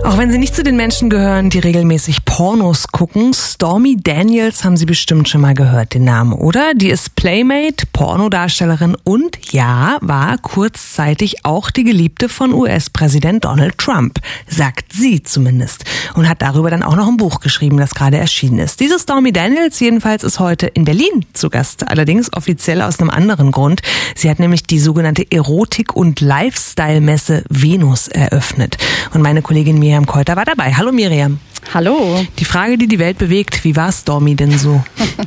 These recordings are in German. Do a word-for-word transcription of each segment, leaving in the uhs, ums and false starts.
Auch wenn sie nicht zu den Menschen gehören, die regelmäßig Pornos gucken, Stormy Daniels haben Sie bestimmt schon mal gehört, den Namen, oder? Die ist Playmate, Pornodarstellerin und, ja, war kurzzeitig auch die Geliebte von U S-Präsident Donald Trump, sagt sie zumindest. Und hat darüber dann auch noch ein Buch geschrieben, das gerade erschienen ist. Diese Stormy Daniels jedenfalls ist heute in Berlin zu Gast, allerdings offiziell aus einem anderen Grund. Sie hat nämlich die sogenannte Erotik- und Lifestyle-Messe Venus eröffnet. Und meine Kollegin Miriam Keuter war dabei. Hallo Miriam. Hallo. Die Frage, die die Welt bewegt, wie war Stormy denn so?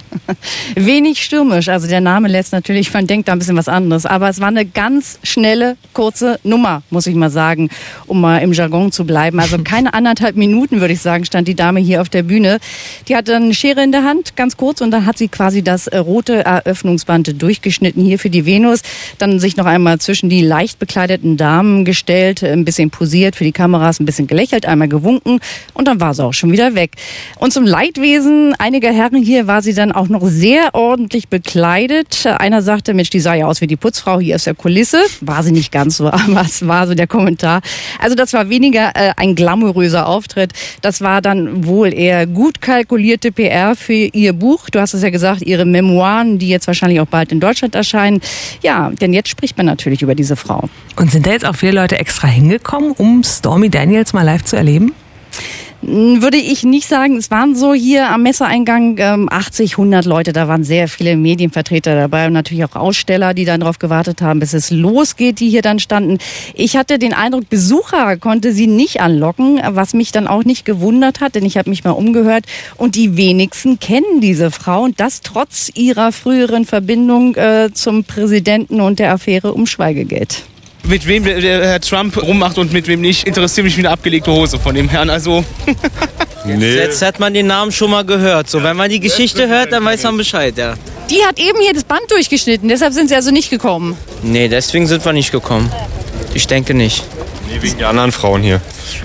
Wenig stürmisch, also der Name lässt natürlich, man denkt da ein bisschen was anderes, aber es war eine ganz schnelle, kurze Nummer, muss ich mal sagen, um mal im Jargon zu bleiben. Also keine anderthalb Minuten, würde ich sagen, stand die Dame hier auf der Bühne. Die hatte eine Schere in der Hand, ganz kurz, und dann hat sie quasi das rote Eröffnungsband durchgeschnitten hier für die Venus, dann sich noch einmal zwischen die leicht bekleideten Damen gestellt, ein bisschen posiert für die Kameras, ein bisschen gelächelt, einmal gewunken und dann war sie auch schon wieder weg. Und zum Leidwesen einiger Herren hier war sie dann auch noch sehr ordentlich bekleidet. Einer sagte, Mensch, die sah ja aus wie die Putzfrau hier aus der Kulisse. War sie nicht ganz so, aber es war so der Kommentar. Also das war weniger äh, ein glamouröser Auftritt. Das war dann wohl eher gut kalkulierte P R für ihr Buch. Du hast es ja gesagt, ihre Memoiren, die jetzt wahrscheinlich auch bald in Deutschland erscheinen. Ja, denn jetzt spricht man natürlich über diese Frau. Und sind da jetzt auch viele Leute extra hingekommen, um Stormy Daniels mal live zu erleben? Würde ich nicht sagen. Es waren so hier am Messeeingang ähm, achtzig, hundert Leute. Da waren sehr viele Medienvertreter dabei und natürlich auch Aussteller, die dann darauf gewartet haben, bis es losgeht, die hier dann standen. Ich hatte den Eindruck, Besucher konnte sie nicht anlocken, was mich dann auch nicht gewundert hat, denn ich habe mich mal umgehört und die wenigsten kennen diese Frau und das trotz ihrer früheren Verbindung äh, zum Präsidenten und der Affäre um Schweigegeld. Mit wem der Herr Trump rummacht und mit wem nicht, interessiert mich wie eine abgelegte Hose von dem Herrn. Also nee. Jetzt hat man den Namen schon mal gehört. So, wenn man die Geschichte hört, dann weiß man Bescheid, ja. Die hat eben hier das Band durchgeschnitten, deshalb sind sie also nicht gekommen. Nee, deswegen sind wir nicht gekommen. Ich denke nicht. Nee, wegen der anderen Frauen hier.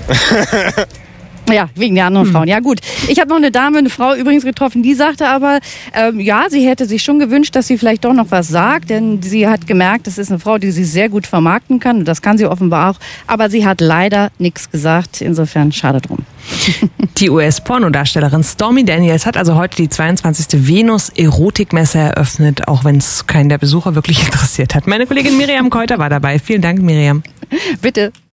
Ja, wegen der anderen hm. Frauen. Ja gut, ich habe noch eine Dame, eine Frau übrigens getroffen, die sagte aber, ähm, ja, sie hätte sich schon gewünscht, dass sie vielleicht doch noch was sagt, denn sie hat gemerkt, das ist eine Frau, die sich sehr gut vermarkten kann und das kann sie offenbar auch, aber sie hat leider nichts gesagt, insofern schade drum. Die U S-Pornodarstellerin Stormy Daniels hat also heute die zweiundzwanzigste Venus-Erotikmesse eröffnet, auch wenn es keinen der Besucher wirklich interessiert hat. Meine Kollegin Miriam Keuter war dabei. Vielen Dank, Miriam. Bitte.